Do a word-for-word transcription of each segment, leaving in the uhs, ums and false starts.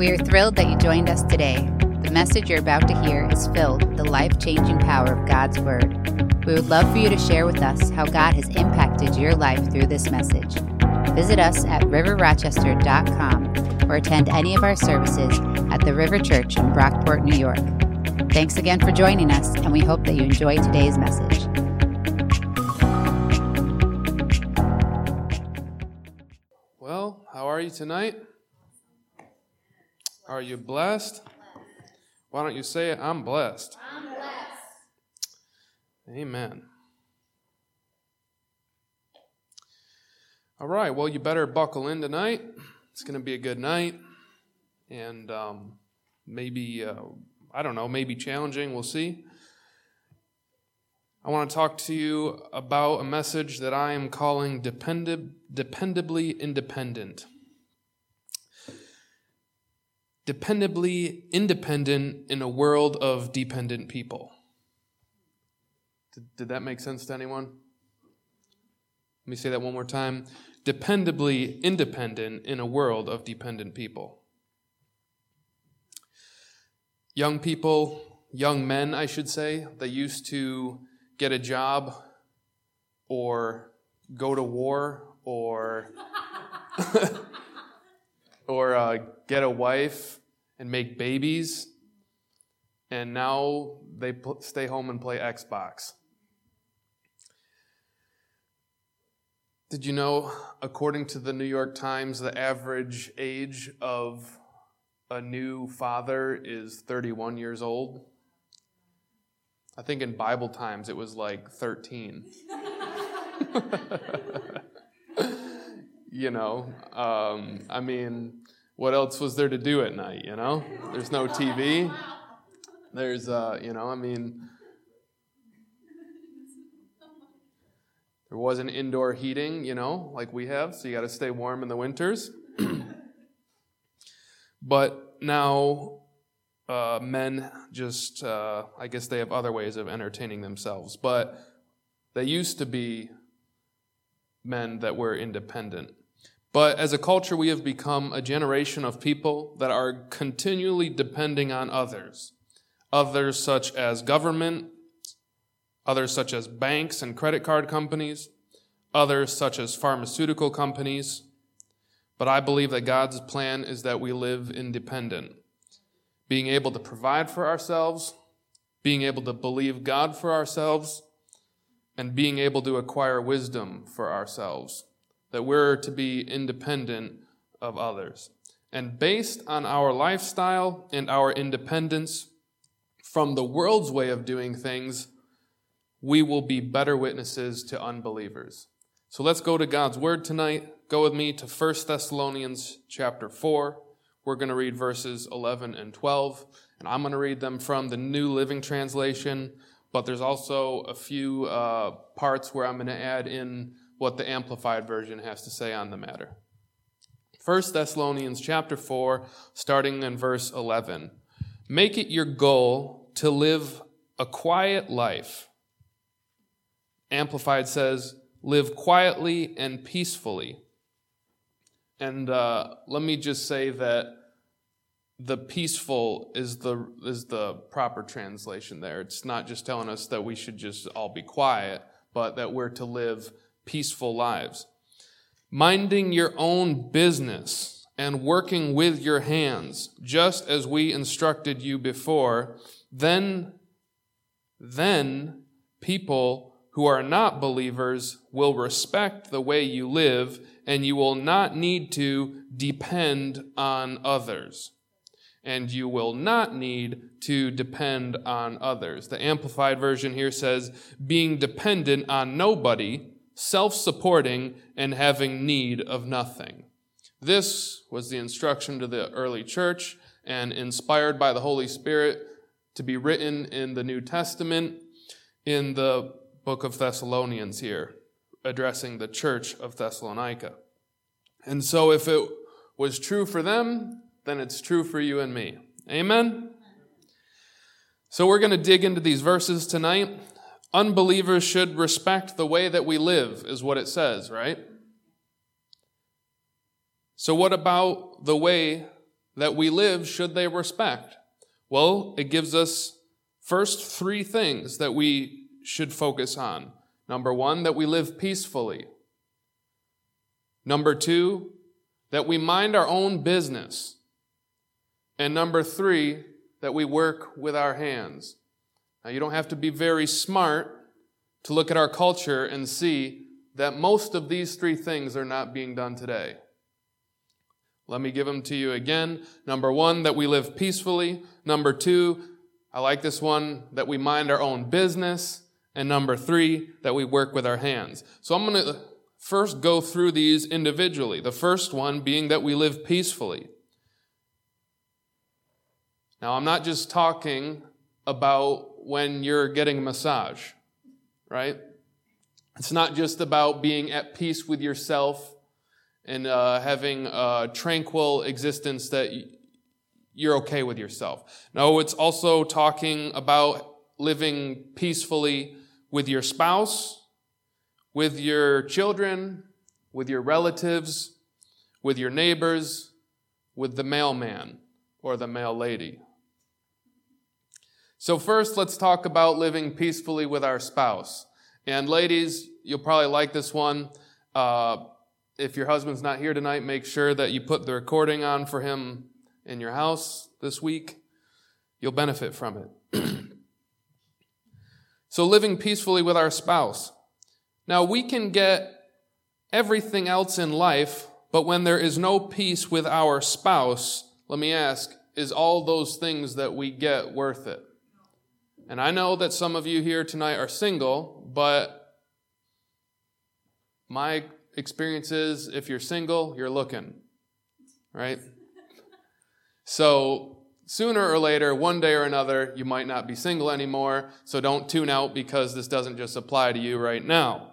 We are thrilled that you joined us today. The message you're about to hear is filled with the life-changing power of God's Word. We would love for you to share with us how God has impacted your life through this message. Visit us at river rochester dot com or attend any of our services at the River Church in Brockport, New York. Thanks again for joining us, and we hope that you enjoy today's message. Well, how are you tonight? Are you blessed? Why don't you say it? I'm blessed. I'm blessed. Amen. All right, well, you better buckle in tonight. It's going to be a good night. And um, maybe, uh, I don't know, maybe challenging. We'll see. I want to talk to you about a message that I am calling dependab- Dependably Independent. Dependably independent in a world of dependent people. Did, did that make sense to anyone? Let me say that one more time. Dependably independent in a world of dependent people. Young people, young men, I should say, they used to get a job or go to war or or uh, get a wife and make babies, and now they pl- stay home and play Xbox. Did you know, according to the New York Times, the average age of a new father is thirty-one years old? I think in Bible times it was like thirteen. You know, um, I mean, what else was there to do at night, you know? There's no T V. There's, uh, you know, I mean, there wasn't indoor heating, you know, like we have, so you got to stay warm in the winters. But now uh, men just, uh, I guess they have other ways of entertaining themselves. But they used to be men that were independent. But as a culture, we have become a generation of people that are continually depending on others. Others such as government, others such as banks and credit card companies, others such as pharmaceutical companies. But I believe that God's plan is that we live independent, being able to provide for ourselves, being able to believe God for ourselves, and being able to acquire wisdom for ourselves, that we're to be independent of others. And based on our lifestyle and our independence from the world's way of doing things, we will be better witnesses to unbelievers. So let's go to God's Word tonight. Go with me to First Thessalonians chapter four. We're going to read verses eleven and twelve, and I'm going to read them from the New Living Translation, but there's also a few uh, parts where I'm going to add in what the Amplified Version has to say on the matter. First Thessalonians chapter four, starting in verse eleven. Make it your goal to live a quiet life. Amplified says, live quietly and peacefully. And uh, let me just say that the peaceful is the is the proper translation there. It's not just telling us that we should just all be quiet, but that we're to live peaceful lives. Minding your own business and working with your hands, just as we instructed you before, then, then people who are not believers will respect the way you live, and you will not need to depend on others. And you will not need to depend on others. The Amplified Version here says, being dependent on nobody, self-supporting, and having need of nothing. This was the instruction to the early church, and inspired by the Holy Spirit to be written in the New Testament in the book of Thessalonians here, addressing the church of Thessalonica. And so if it was true for them, then it's true for you and me. Amen? So we're going to dig into these verses tonight. Unbelievers should respect the way that we live, is what it says, right? So what about the way that we live should they respect? Well, it gives us first three things that we should focus on. Number one, that we live peacefully. Number two, that we mind our own business. And number three, that we work with our hands. Now, you don't have to be very smart to look at our culture and see that most of these three things are not being done today. Let me give them to you again. Number one, that we live peacefully. Number two, I like this one, that we mind our own business. And number three, that we work with our hands. So I'm going to first go through these individually. The first one being that we live peacefully. Now, I'm not just talking about when you're getting a massage, right? It's not just about being at peace with yourself and uh, having a tranquil existence that you're okay with yourself. No, it's also talking about living peacefully with your spouse, with your children, with your relatives, with your neighbors, with the mailman or the mail lady. So first, let's talk about living peacefully with our spouse. And ladies, you'll probably like this one. Uh, if your husband's not here tonight, make sure that you put the recording on for him in your house this week. You'll benefit from it. So living peacefully with our spouse. Now, we can get everything else in life, but when there is no peace with our spouse, let me ask, is all those things that we get worth it? And I know that some of you here tonight are single, but my experience is if you're single, you're looking, right? So sooner or later, one day or another, you might not be single anymore, so don't tune out because this doesn't just apply to you right now.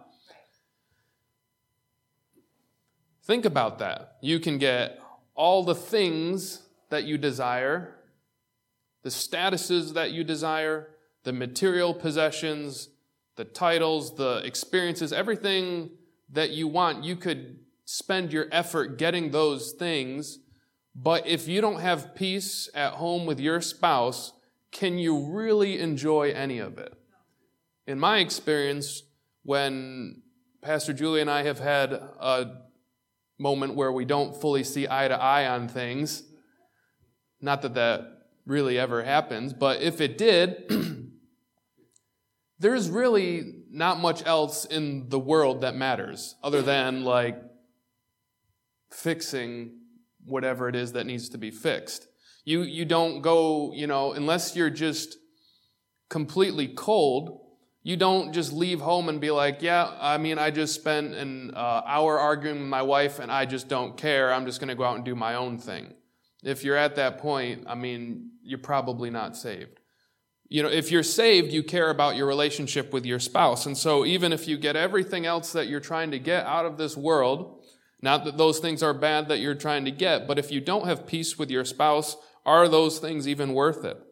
Think about that. You can get all the things that you desire, the statuses that you desire, the material possessions, the titles, the experiences, everything that you want. You could spend your effort getting those things, but if you don't have peace at home with your spouse, can you really enjoy any of it? In my experience, when Pastor Julie and I have had a moment where we don't fully see eye to eye on things, not that that really ever happens, but if it did, there's really not much else in the world that matters other than like fixing whatever it is that needs to be fixed. You you don't go, you know, unless you're just completely cold, you don't just leave home and be like, yeah, I mean, I just spent an uh, hour arguing with my wife and I just don't care. I'm just going to go out and do my own thing. If you're at that point, I mean, you're probably not saved. You know, if you're saved, you care about your relationship with your spouse. And so even if you get everything else that you're trying to get out of this world, not that those things are bad that you're trying to get, but if you don't have peace with your spouse, are those things even worth it?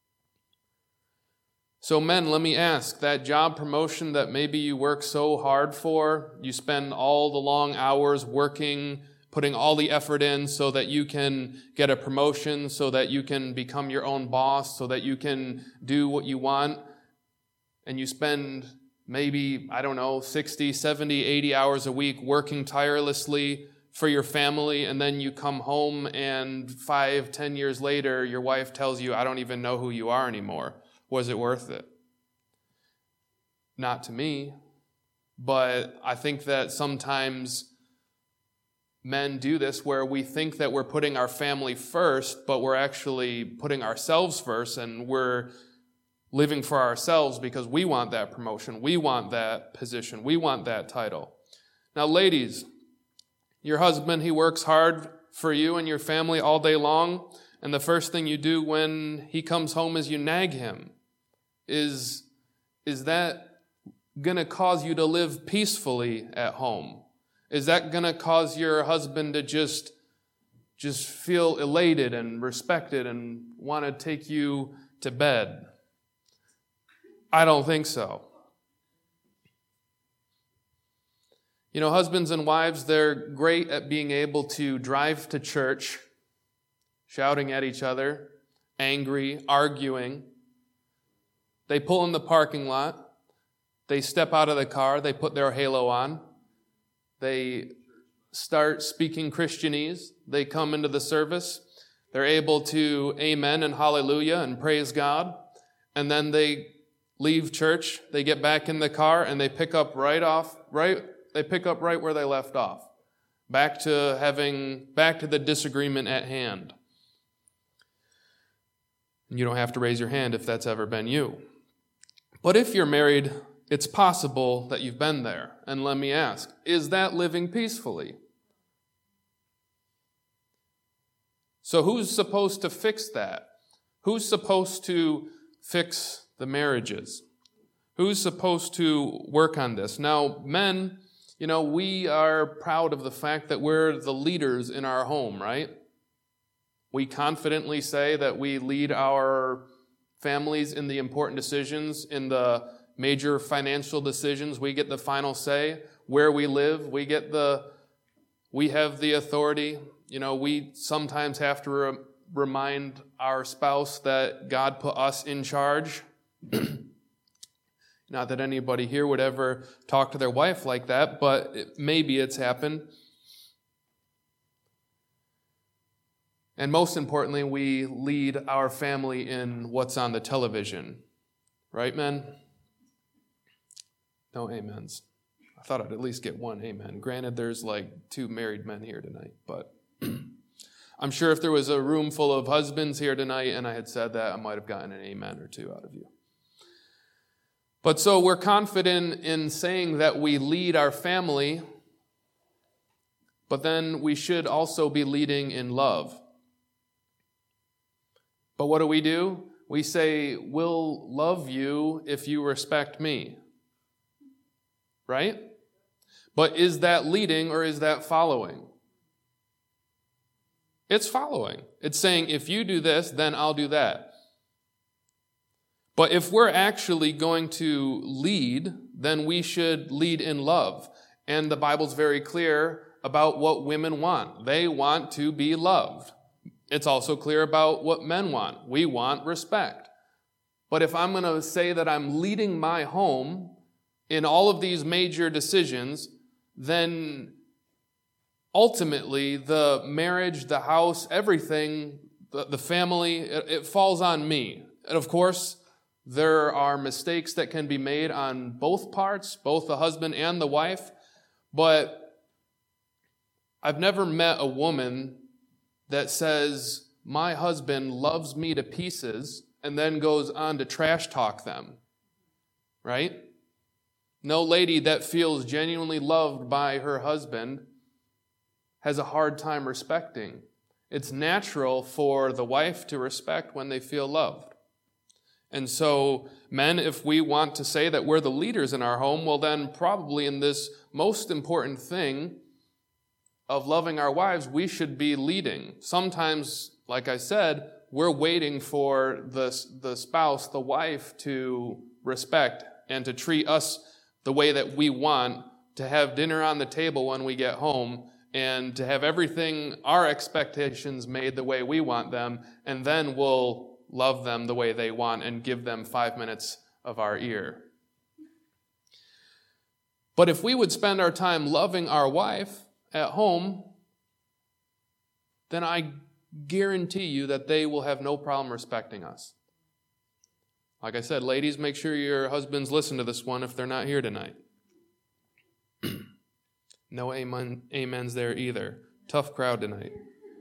So men, let me ask, that job promotion that maybe you work so hard for, you spend all the long hours working, putting all the effort in so that you can get a promotion, so that you can become your own boss, so that you can do what you want, and you spend maybe, I don't know, sixty, seventy, eighty hours a week working tirelessly for your family, and then you come home and five, ten years later, your wife tells you, I don't even know who you are anymore. Was it worth it? Not to me, but I think that sometimes men do this where we think that we're putting our family first, but we're actually putting ourselves first, and we're living for ourselves because we want that promotion, we want that position, we want that title. Now, ladies, your husband, he works hard for you and your family all day long, and the first thing you do when he comes home is you nag him. Is, is that going to cause you to live peacefully at home? Is that going to cause your husband to just, just feel elated and respected and want to take you to bed? I don't think so. You know, husbands and wives, they're great at being able to drive to church, shouting at each other, angry, arguing. They pull in the parking lot. They step out of the car. They put their halo on. They start speaking Christianese. They come into the service. They're able to amen and hallelujah and praise God. And then they leave church. They get back in the car and they pick up right off, right, they pick up right where they left off. Back to having, back to the disagreement at hand. You don't have to raise your hand if that's ever been you. But if you're married, it's possible that you've been there. And let me ask, is that living peacefully? So who's supposed to fix that? Who's supposed to fix the marriages? Who's supposed to work on this? Now, men, you know, we are proud of the fact that we're the leaders in our home, right? We confidently say that we lead our families in the important decisions, in the major financial decisions. We get the final say. Where we live, we get the, we have the authority. You know, we sometimes have to re- remind our spouse that God put us in charge. Not that anybody here would ever talk to their wife like that, but it, maybe it's happened. And most importantly, we lead our family in what's on the television. Right, men? No amens. I thought I'd at least get one amen. Granted, there's like two married men here tonight, but I'm sure if there was a room full of husbands here tonight and I had said that, I might have gotten an amen or two out of you. But so we're confident in saying that we lead our family, but then we should also be leading in love. But what do we do? We say, we'll love you if you respect me. Right? But is that leading or is that following? It's following. It's saying, if you do this, then I'll do that. But if we're actually going to lead, then we should lead in love. And the Bible's very clear about what women want. They want to be loved. It's also clear about what men want. We want respect. But if I'm going to say that I'm leading my home in all of these major decisions, then ultimately the marriage, the house, everything, the, the family, it, it falls on me. And of course, there are mistakes that can be made on both parts, both the husband and the wife. But I've never met a woman that says, my husband loves me to pieces, and then goes on to trash talk them. Right? No lady that feels genuinely loved by her husband has a hard time respecting. It's natural for the wife to respect when they feel loved. And so, men, if we want to say that we're the leaders in our home, well then probably in this most important thing of loving our wives, we should be leading. Sometimes, like I said, we're waiting for the, the spouse, the wife, to respect and to treat us the way that we want, to have dinner on the table when we get home, and to have everything, our expectations made the way we want them, and then we'll love them the way they want and give them five minutes of our ear. But if we would spend our time loving our wife at home, then I guarantee you that they will have no problem respecting us. Like I said, ladies, make sure your husbands listen to this one if they're not here tonight. No amen, amens there either. Tough crowd tonight.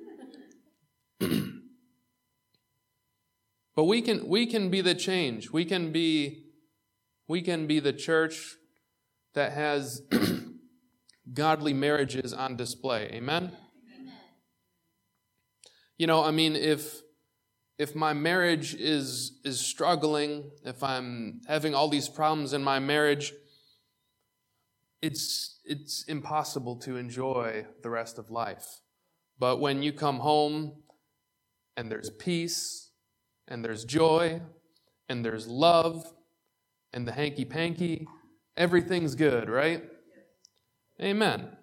But we can we can be the change. We can be we can be the church that has godly marriages on display. Amen? Amen. You know, I mean, if if my marriage is is struggling, if I'm having all these problems in my marriage, it's it's impossible to enjoy the rest of life. But when you come home and there's peace, and there's joy, and there's love, and the hanky-panky, everything's good, right? Amen.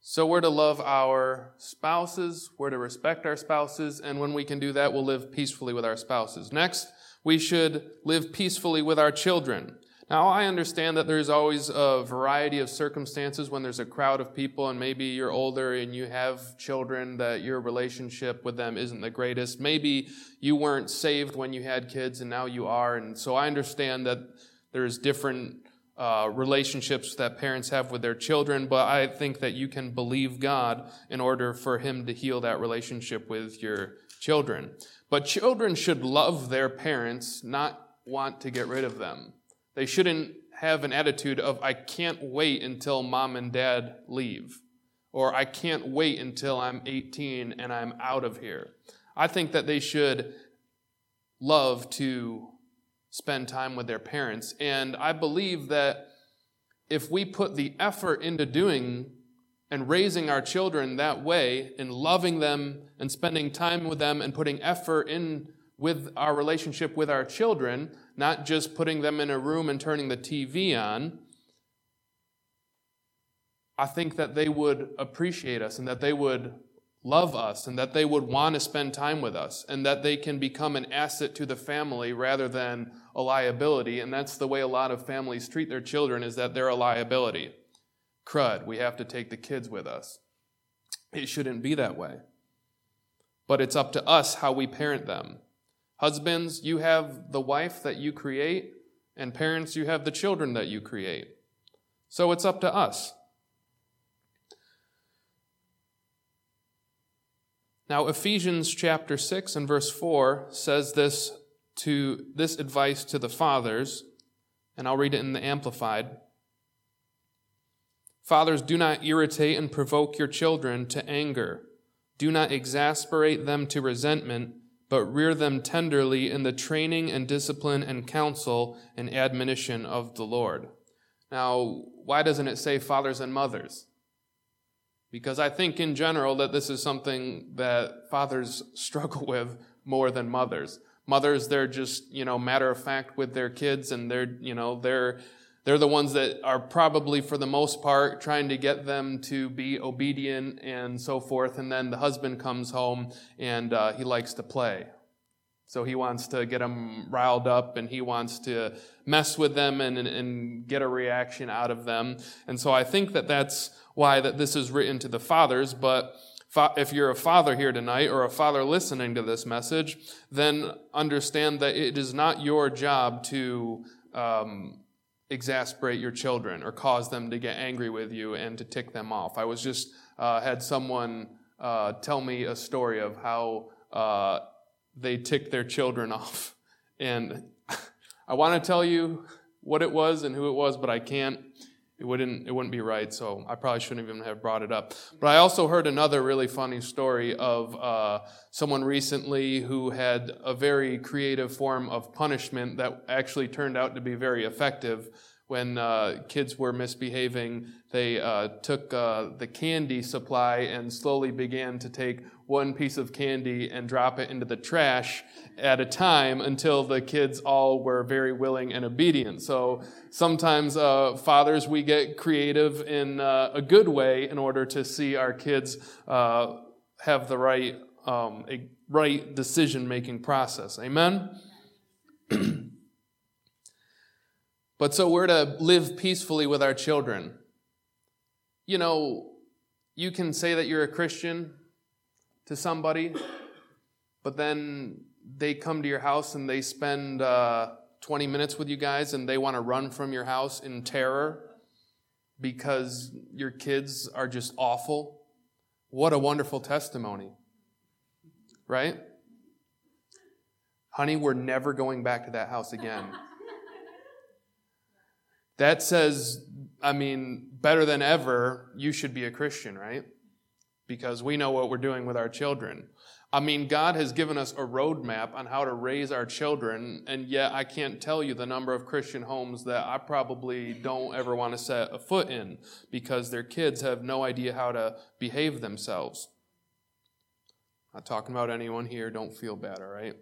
So we're to love our spouses, we're to respect our spouses, and when we can do that, we'll live peacefully with our spouses. Next, we should live peacefully with our children. Now, I understand that there's always a variety of circumstances when there's a crowd of people and maybe you're older and you have children that your relationship with them isn't the greatest. Maybe you weren't saved when you had kids and now you are, and so I understand that there's different Uh, relationships that parents have with their children, but I think that you can believe God in order for Him to heal that relationship with your children. But children should love their parents, not want to get rid of them. They shouldn't have an attitude of, I can't wait until mom and dad leave, or I can't wait until I'm eighteen and I'm out of here. I think that they should love to spend time with their parents. And I believe that if we put the effort into doing and raising our children that way, in loving them and spending time with them and putting effort in with our relationship with our children, not just putting them in a room and turning the T V on, I think that they would appreciate us and that they would love us and that they would want to spend time with us and that they can become an asset to the family rather than a liability. And that's the way a lot of families treat their children, is that they're a liability. Crud, we have to take the kids with us. It shouldn't be that way. But it's up to us how we parent them. Husbands, you have the wife that you create, and parents, you have the children that you create. So it's up to us. Now, Ephesians chapter six and verse four says this to this advice to the fathers, and I'll read it in the Amplified. Fathers, do not irritate and provoke your children to anger. Do not exasperate them to resentment, but rear them tenderly in the training and discipline and counsel and admonition of the Lord. Now, why doesn't it say fathers and mothers? Because I think in general that this is something that fathers struggle with more than mothers. Mothers, they're just, you know, matter of fact with their kids, and they're, you know, they're they're the ones that are probably for the most part trying to get them to be obedient and so forth. And then the husband comes home and uh, he likes to play. So he wants to get them riled up and he wants to mess with them and, and, and get a reaction out of them. And so I think that that's why that this is written to the fathers. But if you're a father here tonight or a father listening to this message, then understand that it is not your job to um, exasperate your children or cause them to get angry with you and to tick them off. I was just uh, had someone uh, tell me a story of how uh, they ticked their children off. And I want to tell you what it was and who it was, but I can't. It wouldn't, it wouldn't be right, so I probably shouldn't even have brought it up. But I also heard another really funny story of uh, someone recently who had a very creative form of punishment that actually turned out to be very effective. When uh, kids were misbehaving, they uh, took uh, the candy supply and slowly began to take one piece of candy and drop it into the trash at a time until the kids all were very willing and obedient. So sometimes uh, fathers, we get creative in uh, a good way in order to see our kids uh, have the right, um, a right decision-making process. Amen? But so we're to live peacefully with our children. You know, you can say that you're a Christian to somebody, but then they come to your house and they spend uh, twenty minutes with you guys and they want to run from your house in terror because your kids are just awful. What a wonderful testimony, right? Honey, we're never going back to that house again. That says, I mean, better than ever, you should be a Christian, right? Because we know what we're doing with our children. I mean, God has given us a roadmap on how to raise our children, and yet I can't tell you the number of Christian homes that I probably don't ever want to set a foot in because their kids have no idea how to behave themselves. Not talking about anyone here, don't feel bad, all right?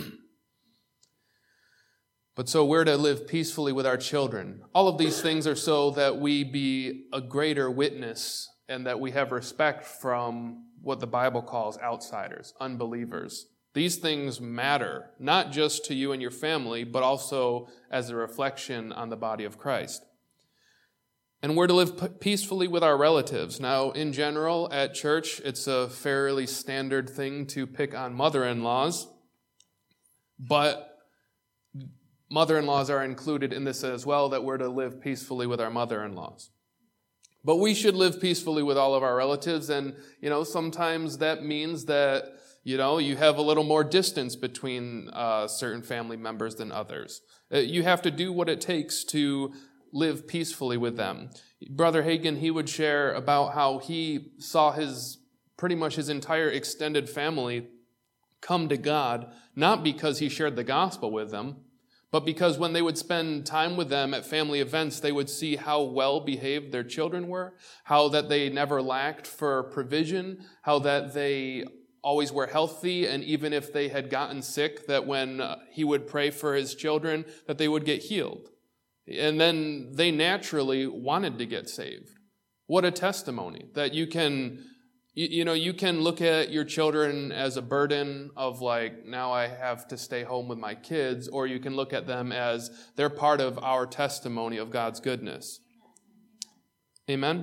But so we're to live peacefully with our children. All of these things are so that we be a greater witness and that we have respect from what the Bible calls outsiders, unbelievers. These things matter, not just to you and your family, but also as a reflection on the body of Christ. And we're to live peacefully with our relatives. Now, in general, at church, it's a fairly standard thing to pick on mother-in-laws, but mother-in-laws are included in this as well, that we're to live peacefully with our mother-in-laws. But we should live peacefully with all of our relatives, and, you know, sometimes that means that, you know, you have a little more distance between uh, certain family members than others. Uh, you have to do what it takes to live peacefully with them. Brother Hagin, he would share about how he saw his, pretty much his entire extended family come to God, not because he shared the gospel with them, but because when they would spend time with them at family events, they would see how well behaved their children were, how that they never lacked for provision, how that they always were healthy, and even if they had gotten sick, that when uh, he would pray for his children, that they would get healed. And then they naturally wanted to get saved. What a testimony that you can, you, you know, you can look at your children as a burden of like, now I have to stay home with my kids, or you can look at them as they're part of our testimony of God's goodness. Amen?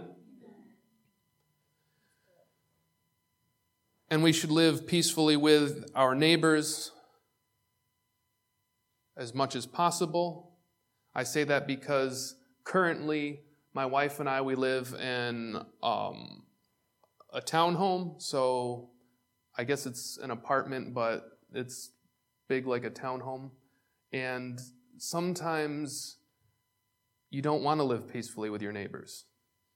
And we should live peacefully with our neighbors as much as possible. I say that because currently my wife and I, we live in um, a townhome. So I guess it's an apartment, but it's big like a townhome. And sometimes you don't want to live peacefully with your neighbors.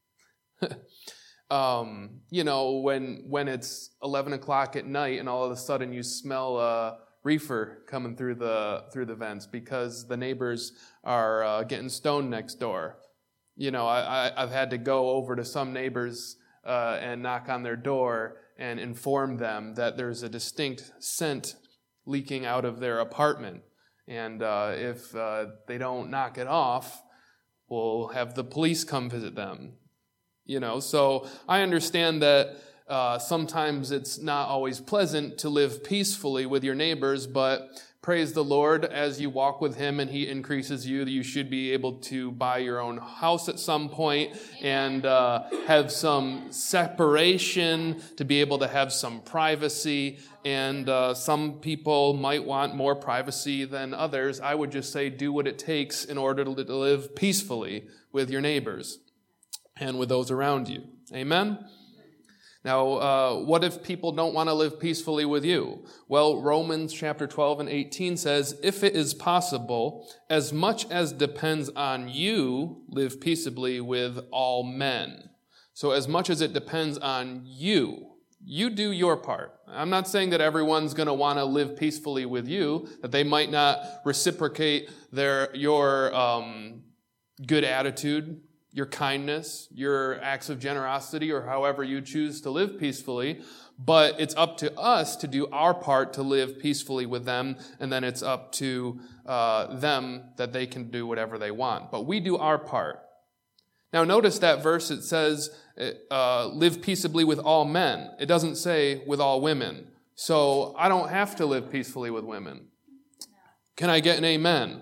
um, you know, when when it's eleven o'clock at night and all of a sudden you smell a reefer coming through the through the vents because the neighbors are uh, getting stoned next door. You know, I, I, I've had to go over to some neighbors uh, and knock on their door and inform them that there's a distinct scent leaking out of their apartment. And uh, if uh, they don't knock it off, we'll have the police come visit them. You know, so I understand that Uh, sometimes it's not always pleasant to live peacefully with your neighbors, but praise the Lord, as you walk with Him and He increases you, you should be able to buy your own house at some point and uh, have some separation, to be able to have some privacy. And uh, some people might want more privacy than others. I would just say do what it takes in order to live peacefully with your neighbors and with those around you. Amen? Now, uh, what if people don't want to live peacefully with you? Well, Romans chapter twelve and eighteen says, if it is possible, as much as depends on you, live peaceably with all men. So as much as it depends on you, you do your part. I'm not saying that everyone's going to want to live peacefully with you, that they might not reciprocate their your um, good attitude, your kindness, your acts of generosity, or however you choose to live peacefully. But it's up to us to do our part to live peacefully with them, and then it's up to uh, them that they can do whatever they want. But we do our part. Now notice that verse, it says, uh, live peaceably with all men. It doesn't say with all women. So I don't have to live peacefully with women. Can I get an amen?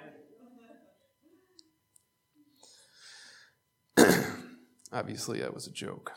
Obviously, that was a joke.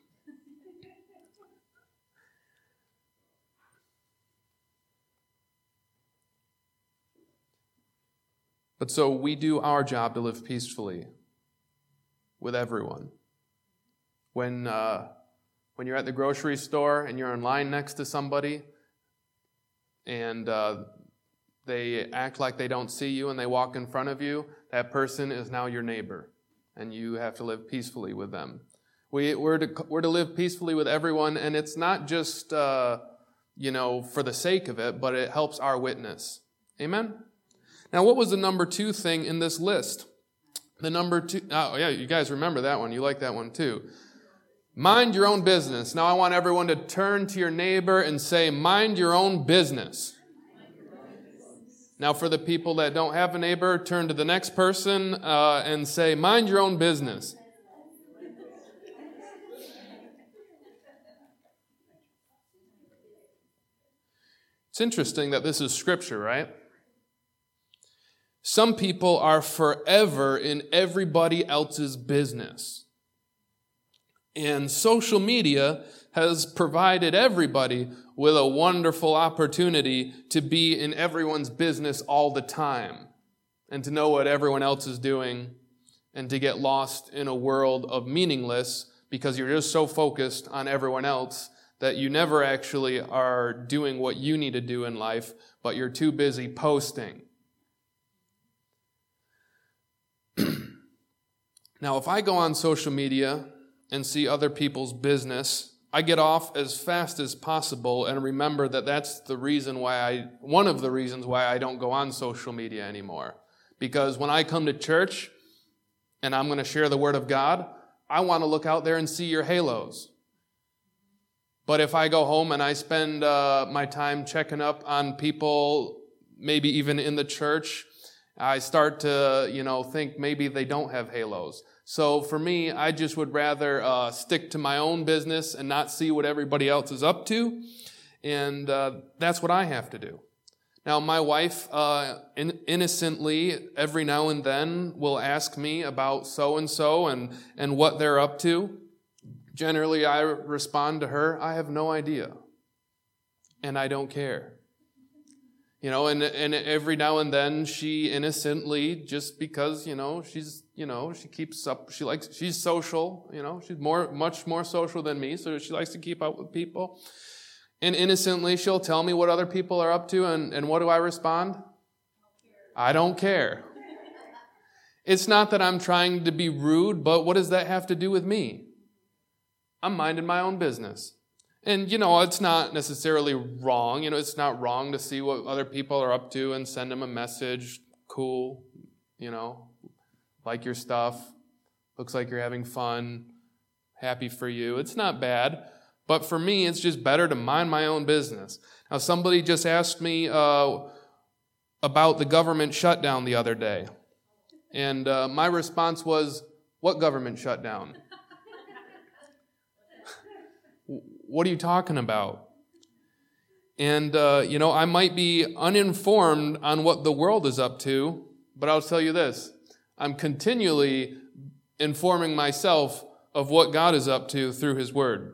But so we do our job to live peacefully with everyone. When uh, when you're at the grocery store and you're in line next to somebody and uh, they act like they don't see you and they walk in front of you, that person is now your neighbor. And you have to live peacefully with them. We, we're, to, we're to live peacefully with everyone, and it's not just, uh, you know, for the sake of it, but it helps our witness. Amen? Now, what was the number two thing in this list? The number two, oh yeah, you guys remember that one. You like that one too. Mind your own business. Now I want everyone to turn to your neighbor and say, mind your own business. Now, for the people that don't have a neighbor, turn to the next person uh, and say, mind your own business. It's interesting that this is scripture, right? Some people are forever in everybody else's business. And social media has provided everybody with a wonderful opportunity to be in everyone's business all the time and to know what everyone else is doing and to get lost in a world of meaningless because you're just so focused on everyone else that you never actually are doing what you need to do in life, but you're too busy posting. Now, if I go on social media and see other people's business, I get off as fast as possible and remember that that's the reason why I, one of the reasons why I don't go on social media anymore. Because when I come to church and I'm going to share the Word of God, I want to look out there and see your halos. But if I go home and I spend uh, my time checking up on people, maybe even in the church, I start to, you know, think maybe they don't have halos. So for me, I just would rather uh, stick to my own business and not see what everybody else is up to. And uh, that's what I have to do. Now, my wife uh, in- innocently, every now and then, will ask me about so-and-so and, and what they're up to. Generally, I respond to her, I have no idea. And I don't care. You know, and and every now and then she innocently, just because, you know, she's, you know, she keeps up, she likes, she's social, you know, she's more, much more social than me, so she likes to keep up with people. And innocently she'll tell me what other people are up to, and, and what do I respond? I don't care. It's not that I'm trying to be rude, but what does that have to do with me? I'm minding my own business. And, you know, it's not necessarily wrong. You know, it's not wrong to see what other people are up to and send them a message. Cool, you know, like your stuff. Looks like you're having fun. Happy for you. It's not bad. But for me, it's just better to mind my own business. Now, somebody just asked me uh, about the government shutdown the other day. And uh, my response was, what government shutdown? What are you talking about? And, uh, you know, I might be uninformed on what the world is up to, but I'll tell you this. I'm continually informing myself of what God is up to through His Word.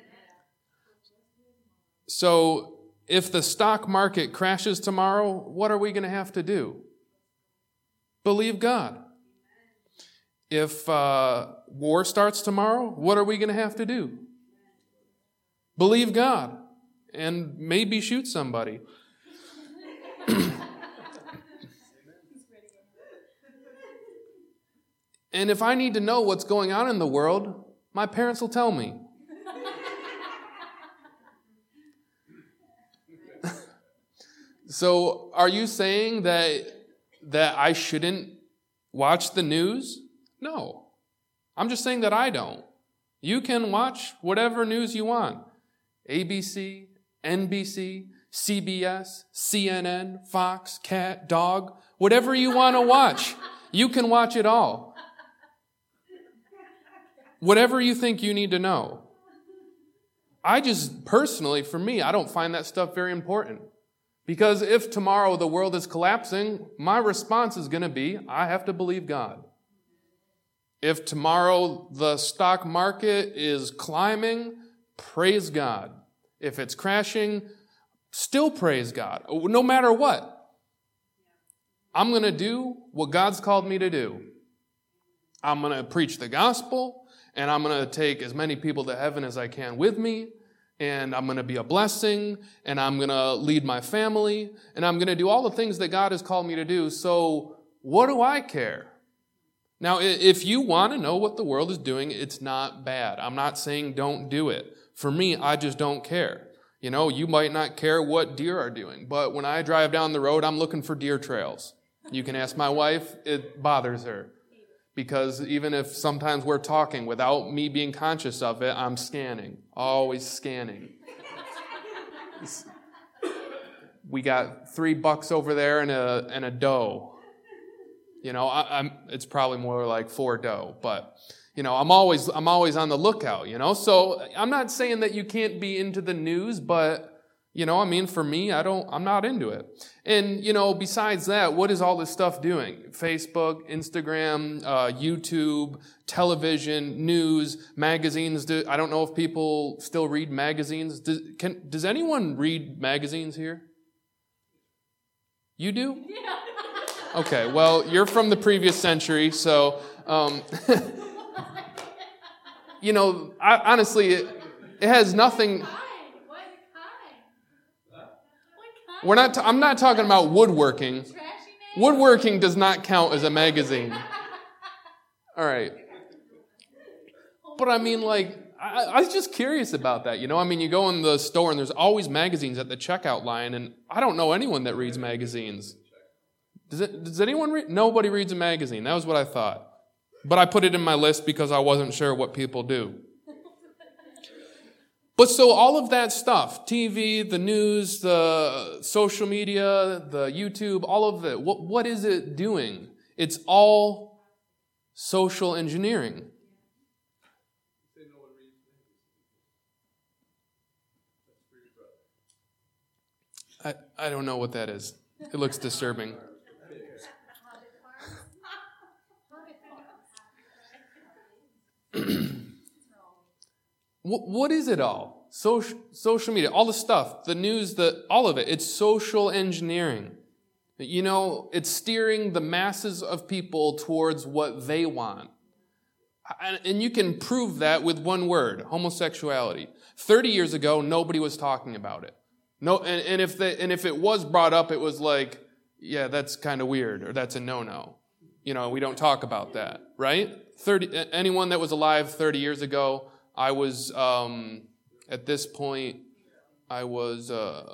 So if the stock market crashes tomorrow, what are we going to have to do? Believe God. If uh, war starts tomorrow, what are we going to have to do? Believe God and maybe shoot somebody. And if I need to know what's going on in the world, my parents will tell me. So are you saying that that I shouldn't watch the news? No. I'm just saying that I don't. You can watch whatever news you want. A B C, N B C, C B S, C N N, Fox, Cat, Dog, whatever you want to watch. You can watch it all. Whatever you think you need to know. I just, personally, for me, I don't find that stuff very important. Because if tomorrow the world is collapsing, my response is going to be, I have to believe God. If tomorrow the stock market is climbing, praise God. If it's crashing, still praise God. No matter what. I'm going to do what God's called me to do. I'm going to preach the gospel, and I'm going to take as many people to heaven as I can with me, and I'm going to be a blessing, and I'm going to lead my family, and I'm going to do all the things that God has called me to do. So what do I care? Now, if you want to know what the world is doing, it's not bad. I'm not saying don't do it. For me, I just don't care. You know, you might not care what deer are doing, but when I drive down the road, I'm looking for deer trails. You can ask my wife, it bothers her. Because even if sometimes we're talking without me being conscious of it, I'm scanning, always scanning. We got three bucks over there and a and a doe. You know, I, I'm. It's probably more like four doe, but you know, I'm always I'm always on the lookout. You know, so I'm not saying that you can't be into the news, but You know, I mean, for me, I don't, I'm not into it. And, you know, besides that, what is all this stuff doing? Facebook, Instagram, uh, YouTube, television, news, magazines. Do, I don't know if people still read magazines. Does, can, does anyone read magazines here? You do? Yeah. Okay, well, you're from the previous century, so, um, you know, I, honestly, it, it has nothing... We're not. T- I'm not talking about woodworking. Woodworking does not count as a magazine. All right. But I mean, like, I, I was just curious about that. You know, I mean, you go in the store and there's always magazines at the checkout line, and I don't know anyone that reads magazines. Does it? Does anyone read? Nobody reads a magazine. That was what I thought. But I put it in my list because I wasn't sure what people do. But so all of that stuff, T V, the news, the social media, the YouTube, all of it, what, what is it doing? It's all social engineering. I, I don't know what that is. It looks disturbing. What, what is it all? Social, social media, all the stuff, the news, the all of it. It's social engineering. You know, it's steering the masses of people towards what they want. And, and you can prove that with one word, homosexuality. Thirty years ago, nobody was talking about it. No, and, and if they, and if it was brought up, it was like, yeah, that's kind of weird, or that's a no-no. You know, we don't talk about that, right? Thirty. Anyone that was alive thirty years ago. I was, um, at this point, I was, uh,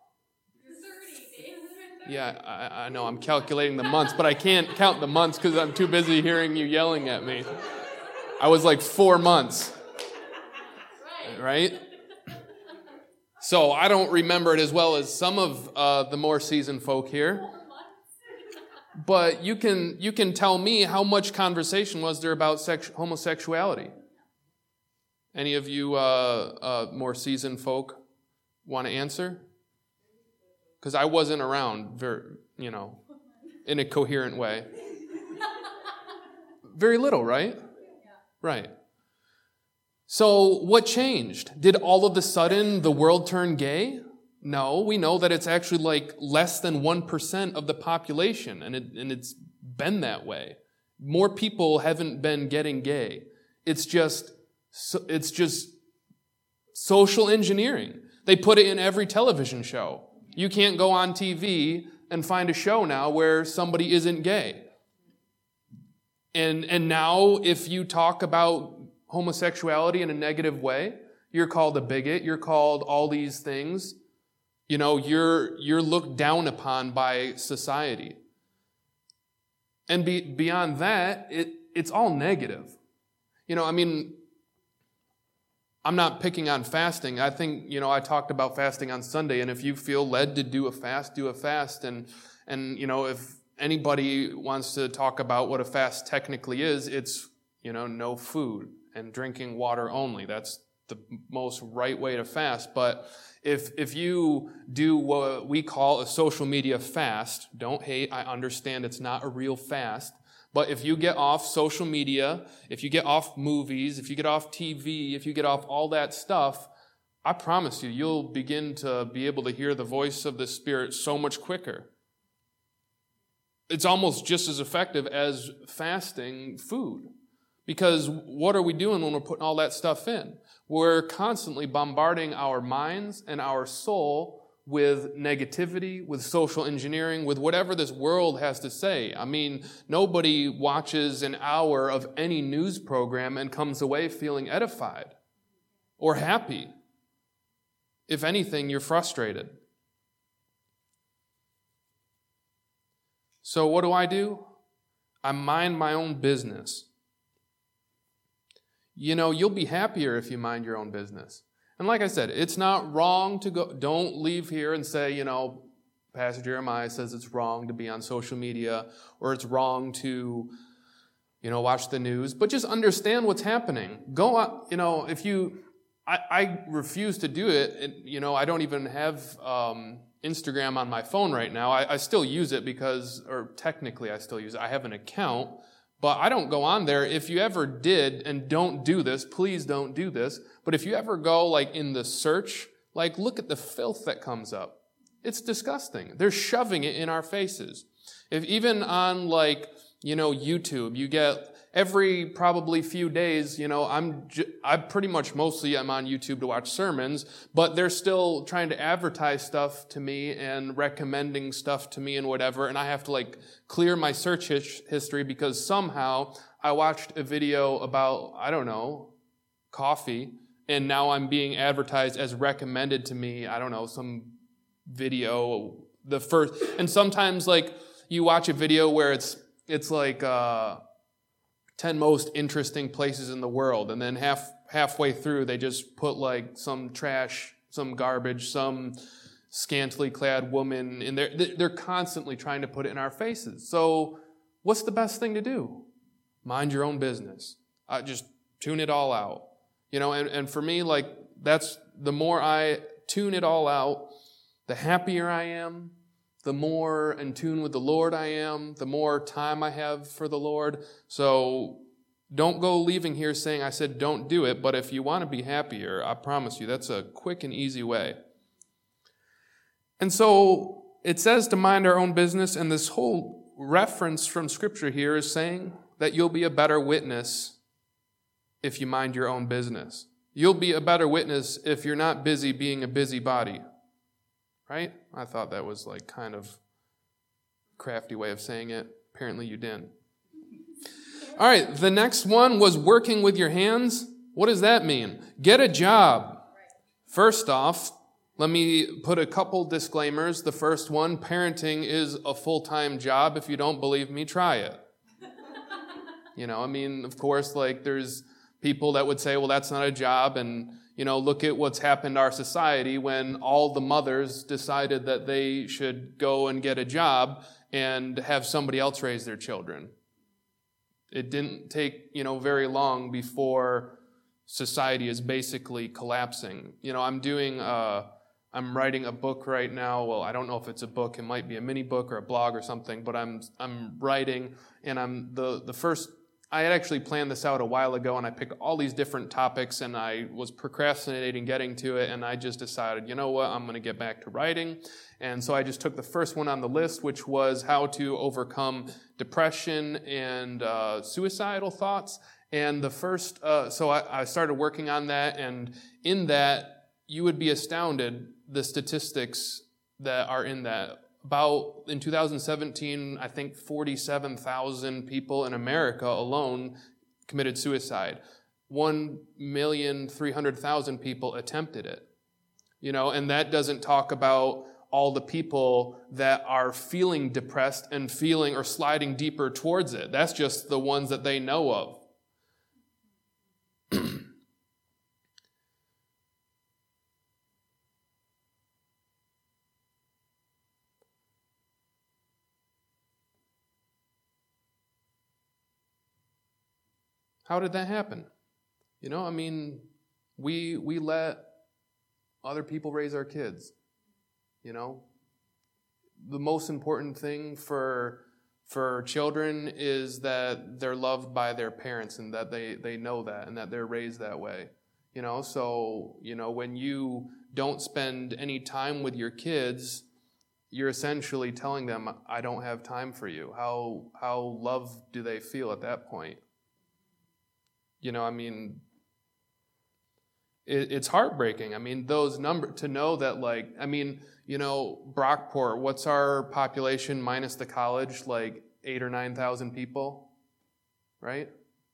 yeah, I, I know, I'm calculating the months, but I can't count the months because I'm too busy hearing you yelling at me. I was like four months, right? So I don't remember it as well as some of uh, the more seasoned folk here. But you can, you can tell me how much conversation was there about sex, homosexuality. Any of you uh, uh, more seasoned folk want to answer? Because I wasn't around, very, you know, in a coherent way. Very little, right? Right. So what changed? Did all of a sudden the world turn gay? No, we know that it's actually like less than one percent of the population, and, it, and it's been that way. More people haven't been getting gay. It's just... So it's just social engineering. They put it in every television show. You can't go on T V and find a show now where somebody isn't gay. And, and now if you talk about homosexuality in a negative way, you're called a bigot, you're called all these things. You know, you're, you're looked down upon by society. And be, beyond that, it, it's all negative. You know, I mean... I'm not picking on fasting. I think, you know, I talked about fasting on Sunday, and if you feel led to do a fast, do a fast. And, and you know, if anybody wants to talk about what a fast technically is, it's, you know, no food and drinking water only. That's the most right way to fast. But if if you do what we call a social media fast, don't hate, I understand it's not a real fast. But if you get off social media, if you get off movies, if you get off T V, if you get off all that stuff, I promise you, you'll begin to be able to hear the voice of the Spirit so much quicker. It's almost just as effective as fasting food. Because what are we doing when we're putting all that stuff in? We're constantly bombarding our minds and our soul with negativity, with social engineering, with whatever this world has to say. I mean, nobody watches an hour of any news program and comes away feeling edified or happy. If anything, you're frustrated. So what do I do? I mind my own business. You know, you'll be happier if you mind your own business. And like I said, it's not wrong to go, don't leave here and say, you know, Pastor Jeremiah says it's wrong to be on social media, or it's wrong to, you know, watch the news, but just understand what's happening. Go out, you know, if you, I, I refuse to do it. And, you know, I don't even have um, Instagram on my phone right now. I, I still use it because, or technically I still use it. I have an account, but I don't go on there. If you ever did, and don't do this, please don't do this, but if you ever go like in the search, like look at the filth that comes up. It's disgusting. They're shoving it in our faces. If even on like, you know, YouTube, you get every probably few days, you know, I'm j- I pretty much mostly I'm on YouTube to watch sermons, but they're still trying to advertise stuff to me and recommending stuff to me and whatever, and I have to like clear my search his- history because somehow I watched a video about, I don't know, coffee, and now I'm being advertised as recommended to me, I don't know, some video, the first, and sometimes like you watch a video where it's it's like uh, ten most interesting places in the world, and then half halfway through they just put like some trash, some garbage, some scantily clad woman in there. They're constantly trying to put it in our faces. So what's the best thing to do? Mind your own business. Uh, just tune it all out. You know, and, and for me, like that's the more I tune it all out, the happier I am, the more in tune with the Lord I am, the more time I have for the Lord. So don't go leaving here saying I said don't do it, but if you want to be happier, I promise you that's a quick and easy way. And so it says to mind our own business, and this whole reference from Scripture here is saying that you'll be a better witness if you mind your own business. You'll be a better witness if you're not busy being a busybody. Right? I thought that was like kind of a crafty way of saying it. Apparently you didn't. All right, the next one was working with your hands. What does that mean? Get a job. First off, let me put a couple disclaimers. The first one, parenting is a full-time job. If you don't believe me, try it. You know, I mean, of course, like there's people that would say, well, that's not a job, and you know, look at what's happened to our society when all the mothers decided that they should go and get a job and have somebody else raise their children. It didn't take, you know, very long before society is basically collapsing. You know, I'm doing, uh, I'm writing a book right now. Well, I don't know if it's a book. It might be a mini book or a blog or something, but I'm I'm writing, and I'm the the first. I had actually planned this out a while ago, and I picked all these different topics, and I was procrastinating getting to it, and I just decided, you know what, I'm going to get back to writing. And so I just took the first one on the list, which was how to overcome depression and uh, suicidal thoughts. And the first, uh, so I, I started working on that, and in that, you would be astounded the statistics that are in that. About, in two thousand seventeen, I think forty-seven thousand people in America alone committed suicide. one million three hundred thousand people attempted it. You know, and that doesn't talk about all the people that are feeling depressed and feeling or sliding deeper towards it. That's just the ones that they know of. How did that happen? You know, I mean, we we let other people raise our kids. You know, the most important thing for for children is that they're loved by their parents and that they, they know that and that they're raised that way. You know, so, you know, when you don't spend any time with your kids, you're essentially telling them, I don't have time for you. How how loved do they feel at that point? You know, I mean, it, it's heartbreaking. I mean, those numbers, to know that, like, I mean, you know, Brockport, what's our population minus the college? Like eight or nine thousand people, right?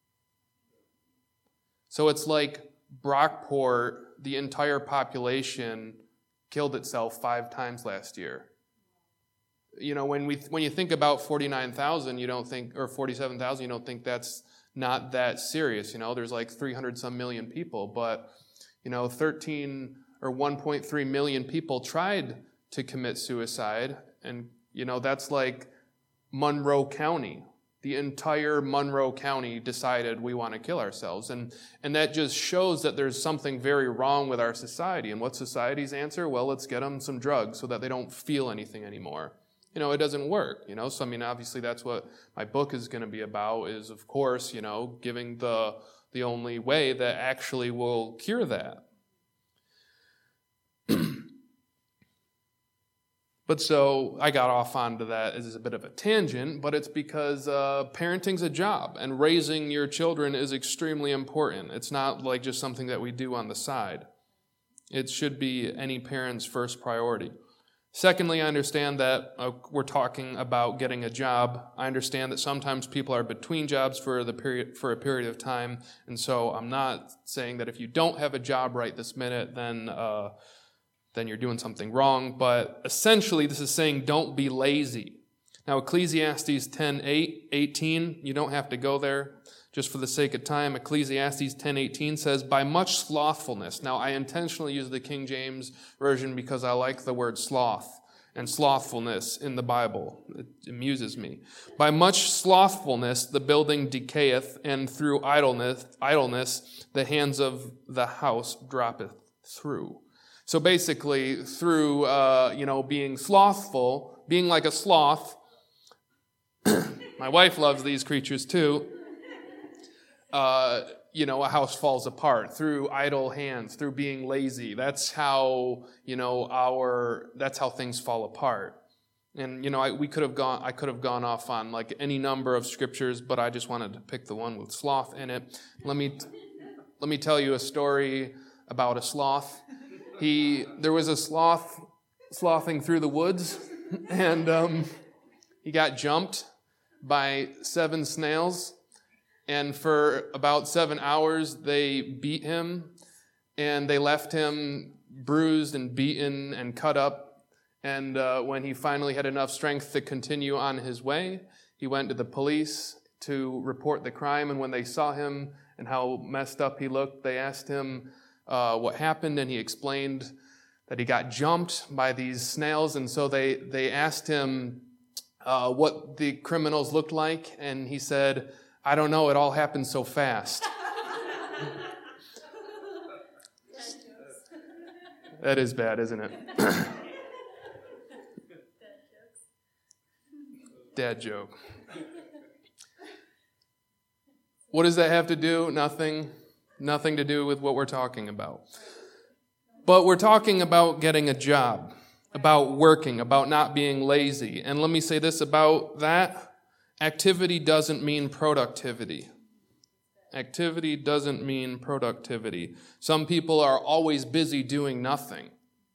So it's like Brockport, the entire population killed itself five times last year. You know, when we when you think about forty-nine thousand, you don't think, or forty-seven thousand, you don't think that's not that serious. You know, there's like three hundred some million people, but, you know, thirteen or one point three million people tried to commit suicide, and, you know, that's like Monroe County. The entire Monroe County decided we want to kill ourselves. And, and that just shows that there's something very wrong with our society. And what's society's answer? Well, let's get them some drugs so that they don't feel anything anymore. You know, it doesn't work, you know. So, I mean, obviously that's what my book is going to be about is, of course, you know, giving the the only way that actually will cure that. But so I got off onto that as a bit of a tangent, but it's because uh, parenting's a job, and raising your children is extremely important. It's not like just something that we do on the side. It should be any parent's first priority. Secondly, I understand that uh, we're talking about getting a job. I understand that sometimes people are between jobs for the period for a period of time, and so I'm not saying that if you don't have a job right this minute, then uh, then you're doing something wrong. But essentially, this is saying don't be lazy. Now, Ecclesiastes ten eighteen, you don't have to go there. Just for the sake of time, Ecclesiastes ten eighteen says, by much slothfulness. Now, I intentionally use the King James Version because I like the word sloth and slothfulness in the Bible. It amuses me. By much slothfulness the building decayeth, and through idleness, idleness the hands of the house droppeth through. So basically, through uh, you know being slothful, being like a sloth, my wife loves these creatures too, Uh, you know, a house falls apart through idle hands, through being lazy. That's how, you know, our, that's how things fall apart. And, you know, I, we could have gone, I could have gone off on like any number of scriptures, but I just wanted to pick the one with sloth in it. Let me, let me tell you a story about a sloth. He, there was a sloth slothing through the woods, and um, he got jumped by seven snails. And for about seven hours, they beat him, and they left him bruised and beaten and cut up. And uh, when he finally had enough strength to continue on his way, he went to the police to report the crime. And when they saw him and how messed up he looked, they asked him uh, what happened, and he explained that he got jumped by these snails. And so they, they asked him uh, what the criminals looked like, and he said, I don't know, it all happened so fast. That is bad, isn't it? Dad joke. What does that have to do? Nothing. Nothing to do with what we're talking about. But we're talking about getting a job, about working, about not being lazy. And let me say this about that. Activity doesn't mean productivity. Activity doesn't mean productivity. Some people are always busy doing nothing.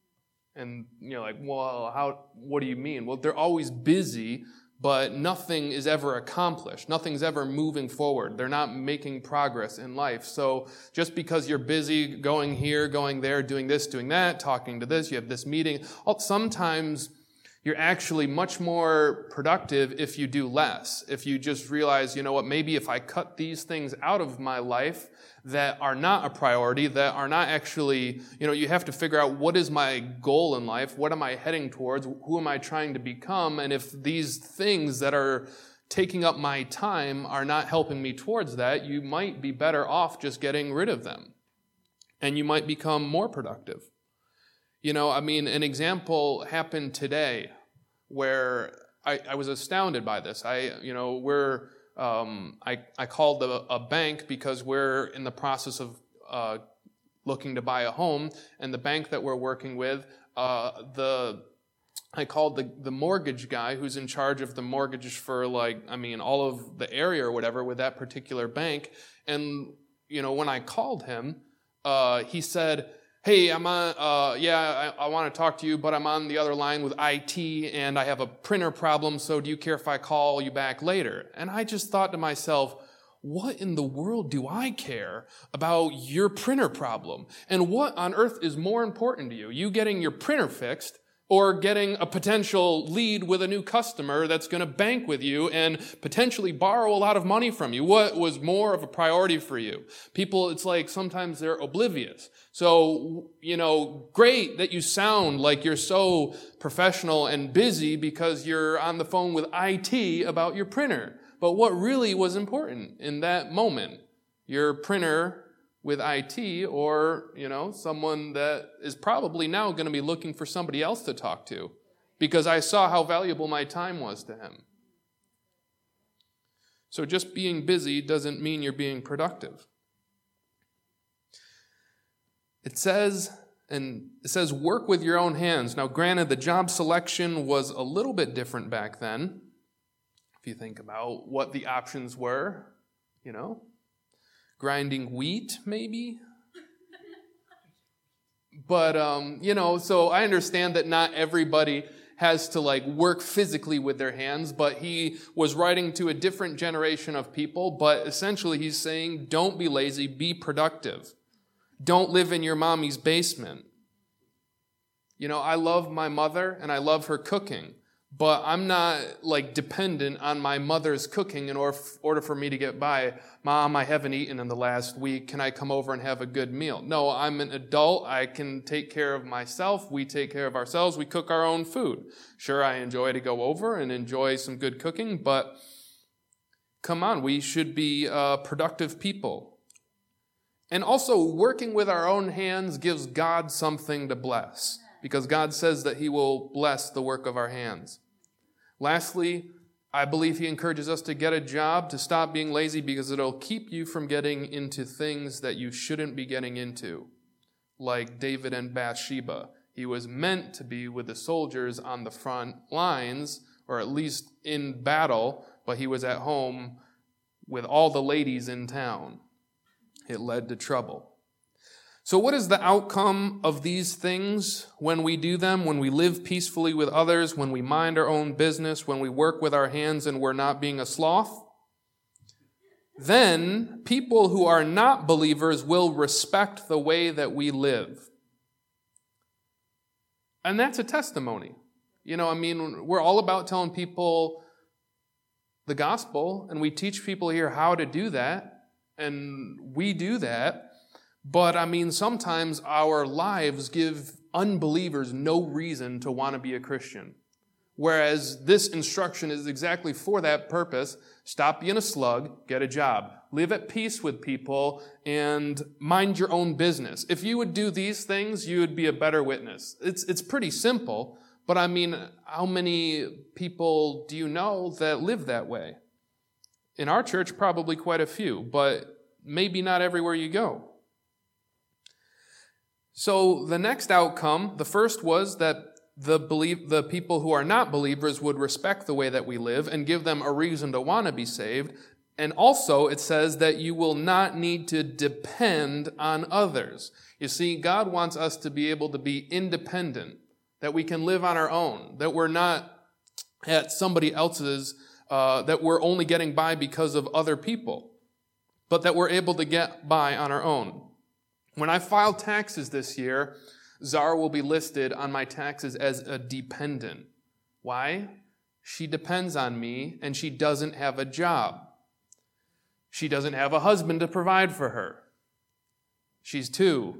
And you're like, well, how? What do you mean? Well, they're always busy, but nothing is ever accomplished. Nothing's ever moving forward. They're not making progress in life. So just because you're busy going here, going there, doing this, doing that, talking to this, you have this meeting, sometimes you're actually much more productive if you do less. If you just realize, you know what, maybe if I cut these things out of my life that are not a priority, that are not actually, you know, you have to figure out what is my goal in life, what am I heading towards, who am I trying to become, and if these things that are taking up my time are not helping me towards that, you might be better off just getting rid of them. And you might become more productive. You know, I mean, an example happened today where I, I was astounded by this. I, you know, we're, um, I, I called a, a bank because we're in the process of uh, looking to buy a home, and the bank that we're working with, uh, the, I called the, the mortgage guy who's in charge of the mortgage for like, I mean, all of the area or whatever with that particular bank. And, you know, when I called him, uh, he said, hey, I'm on, uh, yeah, I, I want to talk to you, but I'm on the other line with I T, and I have a printer problem, so do you care if I call you back later? And I just thought to myself, what in the world do I care about your printer problem? And what on earth is more important to you? You getting your printer fixed, or getting a potential lead with a new customer that's going to bank with you and potentially borrow a lot of money from you? What was more of a priority for you? People, it's like sometimes they're oblivious. So, you know, great that you sound like you're so professional and busy because you're on the phone with I T about your printer. but what really was important in that moment. Your printer with I T, or, you know, someone that is probably now going to be looking for somebody else to talk to because I saw how valuable my time was to him. So just being busy doesn't mean you're being productive. It says, and it says, work with your own hands. Now, granted, the job selection was a little bit different back then. If you think about what the options were, you know, grinding wheat, maybe. But, um, you know, so I understand that not everybody has to, like, work physically with their hands, but he was writing to a different generation of people, but essentially he's saying, don't be lazy, be productive. Don't live in your mommy's basement. You know, I love my mother and I love her cooking, but I'm not, like, dependent on my mother's cooking in order, order for me to get by. Mom, I haven't eaten in the last week. Can I come over and have a good meal? No, I'm an adult. I can take care of myself. We take care of ourselves. We cook our own food. Sure, I enjoy to go over and enjoy some good cooking, but come on, we should be uh, productive people. And also, working with our own hands gives God something to bless, because God says that he will bless the work of our hands. Lastly, I believe he encourages us to get a job, to stop being lazy, because it'll keep you from getting into things that you shouldn't be getting into, like David and Bathsheba. He was meant to be with the soldiers on the front lines, or at least in battle, but he was at home with all the ladies in town. It led to trouble. So what is the outcome of these things when we do them, when we live peacefully with others, when we mind our own business, when we work with our hands and we're not being a sloth? Then people who are not believers will respect the way that we live. And that's a testimony. You know, I mean, we're all about telling people the gospel, and we teach people here how to do that, and we do that. But, I mean, sometimes our lives give unbelievers no reason to want to be a Christian. Whereas this instruction is exactly for that purpose. Stop being a slug, get a job. Live at peace with people, and mind your own business. If you would do these things, you would be a better witness. It's, it's pretty simple, but, I mean, how many people do you know that live that way? In our church, probably quite a few, but maybe not everywhere you go. So the next outcome, the first was that the believe, the people who are not believers would respect the way that we live and give them a reason to want to be saved. And also it says that you will not need to depend on others. You see, God wants us to be able to be independent, that we can live on our own, that we're not at somebody else's, uh, that we're only getting by because of other people, but that we're able to get by on our own. When I file taxes this year, Zara will be listed on my taxes as a dependent. Why? She depends on me, and she doesn't have a job. She doesn't have a husband to provide for her. She's two.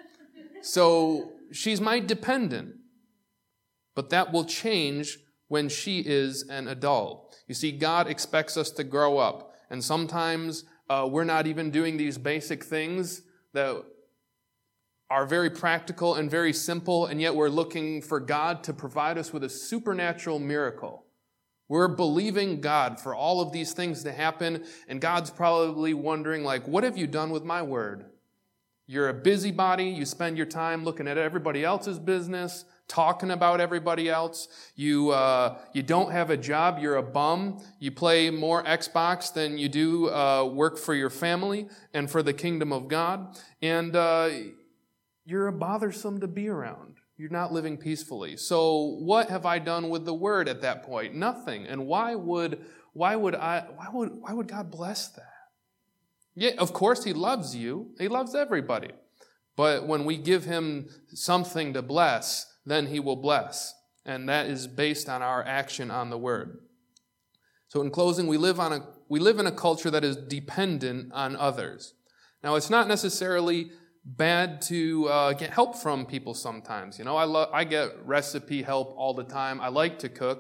So she's my dependent. But that will change when she is an adult. You see, God expects us to grow up, and sometimes uh, we're not even doing these basic things that are very practical and very simple, and yet we're looking for God to provide us with a supernatural miracle. We're believing God for all of these things to happen, and God's probably wondering, like, what have you done with my word? You're a busybody. You spend your time looking at everybody else's business, talking about everybody else. You uh, you don't have a job. You're a bum. You play more Xbox than you do uh, work for your family and for the kingdom of God. And uh You're a bothersome to be around. You're not living peacefully. So what have I done with the word at that point? Nothing. And why would why would I why would why would God bless that? Yeah, of course he loves you. He loves everybody. But when we give him something to bless, then he will bless. And that is based on our action on the word. So in closing, we live on a we live in a culture that is dependent on others. Now, it's not necessarily bad to uh, get help from people sometimes. You know, I love I get recipe help all the time. I like to cook.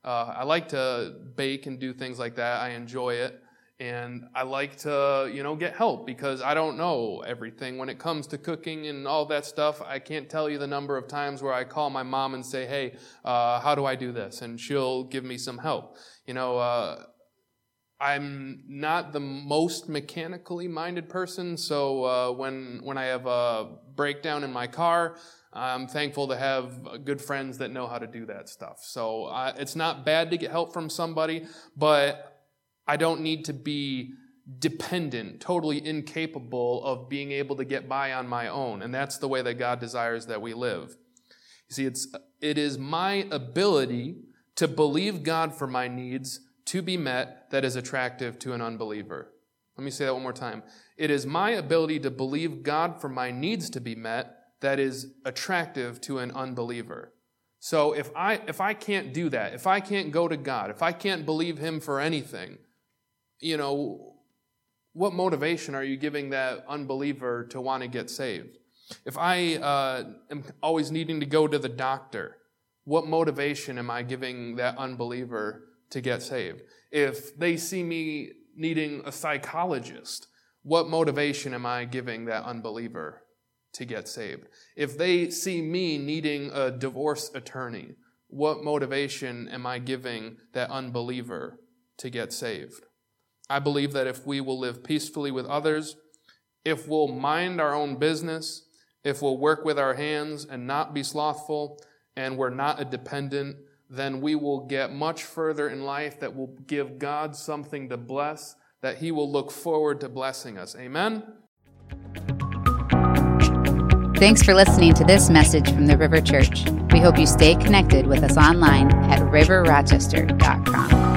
Uh, I like to bake and do things like that. I enjoy it. And I like to, you know, get help because I don't know everything when it comes to cooking and all that stuff. I can't tell you the number of times where I call my mom and say, hey, uh, how do I do this? And she'll give me some help. You know, uh, I'm not the most mechanically minded person, so uh, when when I have a breakdown in my car, I'm thankful to have good friends that know how to do that stuff. So uh, it's not bad to get help from somebody, but I don't need to be dependent, totally incapable of being able to get by on my own. And that's the way that God desires that we live. You see, it's it is my ability to believe God for my needs to be met that is attractive to an unbeliever. Let me say that one more time. It is my ability to believe God for my needs to be met that is attractive to an unbeliever. So if I if I can't do that, if I can't go to God, if I can't believe Him for anything, you know, what motivation are you giving that unbeliever to want to get saved? If I uh, am always needing to go to the doctor, what motivation am I giving that unbeliever to get saved? If they see me needing a psychologist, what motivation am I giving that unbeliever to get saved? If they see me needing a divorce attorney, what motivation am I giving that unbeliever to get saved? I believe that if we will live peacefully with others, if we'll mind our own business, if we'll work with our hands and not be slothful, and we're not a dependent, then we will get much further in life that will give God something to bless, that He will look forward to blessing us. Amen? Thanks for listening to this message from the River Church. We hope you stay connected with us online at river rochester dot com.